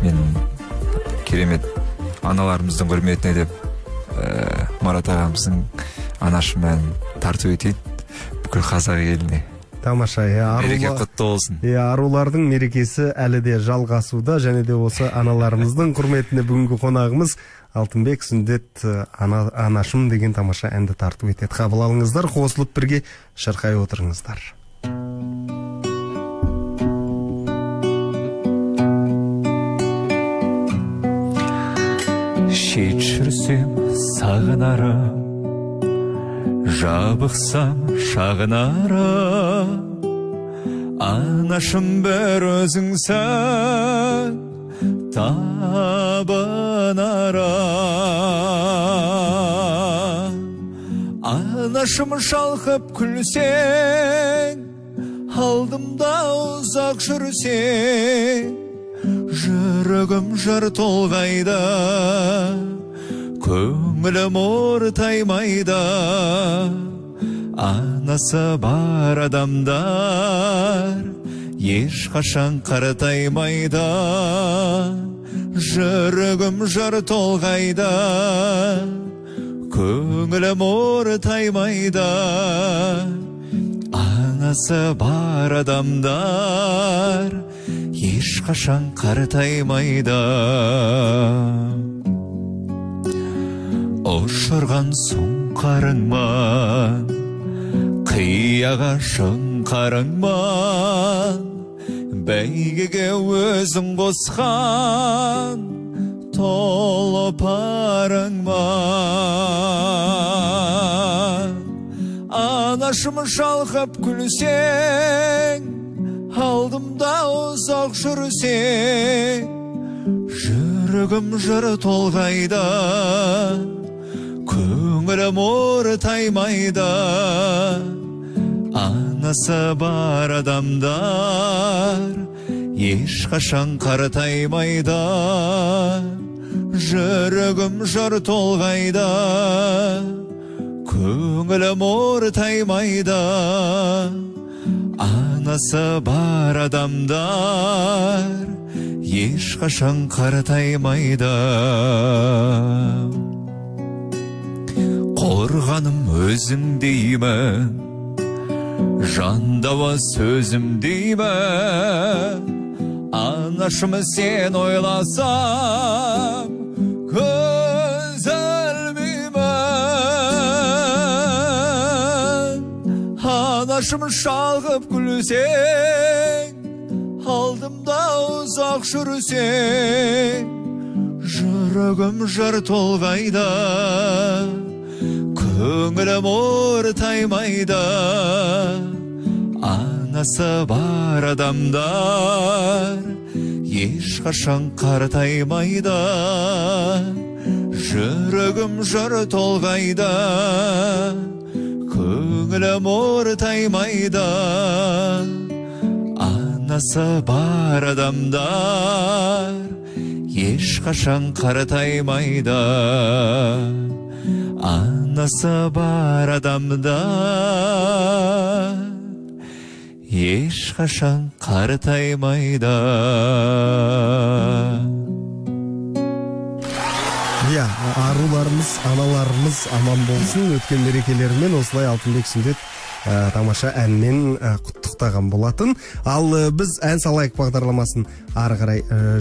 мен керемет аналарымыздың құрметіне деп Марат ағамыздың Анашым әнін тарту етейін бүкіл қазақ еліне. Тамаша, мереке құтты болсын. Арулардың мерекесі әлі де жалғасуда, және де осы аналарымыздың құрметіне бүгінгі қонағымыз Алтынбек Сүндет Анашым деген тамаша әнді тарту етеді. Қабыл алыңыздар, қосылып бірге шырқай отырыңыздар. Шет жүрсем сағынарым, жабықсам шағынарым, Анашым бір өзіңсің табынарым. Анашым шалқып күлсең, алдымда ұзақ жүрсең, жүрегім жыр толғайды, көңілім ортаймайды. Анасы бар адамдар ешқашан қартаймайды, жүрегім жыр толғайды, көңілім ортаймайды. Анасы бар адамдар ешқашан қартаймайды. Ұшырған сұңқарыңман, қияға шыңқарыңман, бәйгеге өзің қосқан тұлпарыңман. Анашым шалқып күлсең, алдымда ұзақ жүрсең, жүрегім жыр толғайды, көңілім ортаймайды. Анасы бар адамдар ешқашан қартаймайды, жүрегім жыр толғайды, көңілім ортаймайды. Анасы бар адамдар ешқашан қартаймайды. Қорғаным өзің деймін, жандауа сөзім деймін, Анашым сен ойласам көз ілмеймін. Анашым шалқып күлсең, алдымда ұзақ жүрсең, жүрегім жыр толғайды, көңілім ортаймайды. Анасы бар адамдар ешқашан қартаймайды, жүрегім жыр толғайды, көңілім ортаймайды. Анасы бар адамдар ешқашан қартаймайды. Анасы бар адамдар ешқашан қартаймайды. Аруларымыз, аналарымыз аман болсын. Өткен мерекелерімен осылай Алтынбек Сүндет тамаша әнмен құттықтаған болатын. Ал біз ән салайық бағдарламасын ары қарай